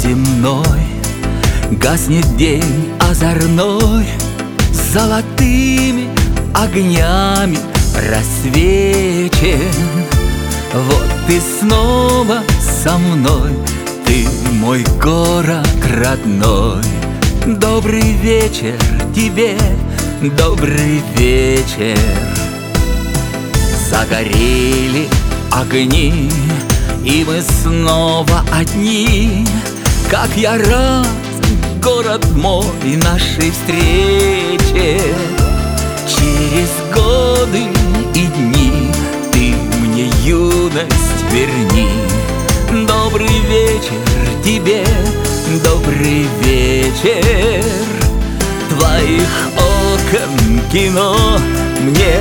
земной гаснет день озорной, золотыми огнями рассвечен. Вот ты снова со мной, ты мой город родной. Добрый вечер тебе, добрый вечер. Загорели огни, и мы снова одни. Как я рад, город мой, нашей встрече. Через годы и дни ты мне юность верни. Добрый вечер тебе, добрый вечер. Твоих окон кино мне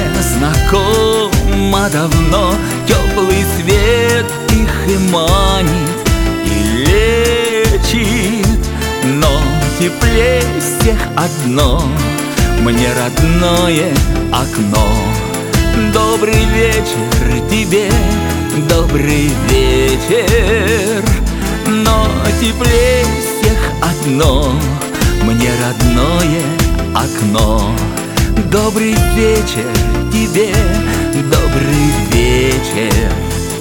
знакомо давно. Теплый свет их и манит, и лечит. Но теплее всех одно, мне родное окно. Добрый вечер тебе, добрый вечер. Но теплее всех одно, мне родное окно. Добрый вечер тебе, добрый вечер.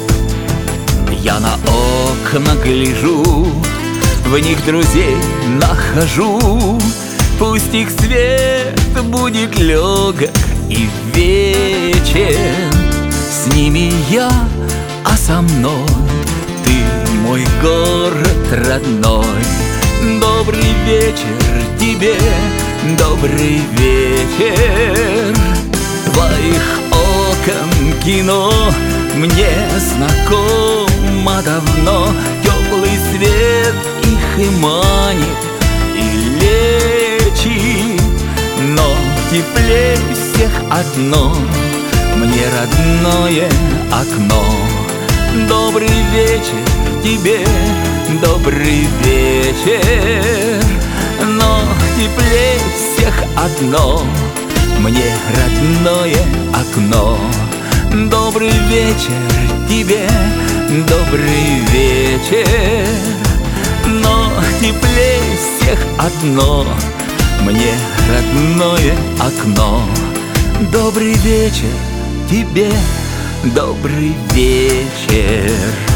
Я на окна гляжу, в них друзей нахожу. Пусть их свет будет легок и вечен. С ними я, а со мной ты мой город родной. Добрый вечер тебе, добрый вечер. Твоих окон кино мне знакомо давно. Теплый свет их и манит, и лечит. Но теплее всех одно, мне родное окно. Добрый вечер тебе, добрый вечер. Но теплее всех одно, мне родное окно. Добрый вечер тебе, добрый вечер. Но теплее всех одно, мне родное окно. Добрый вечер тебе, добрый вечер.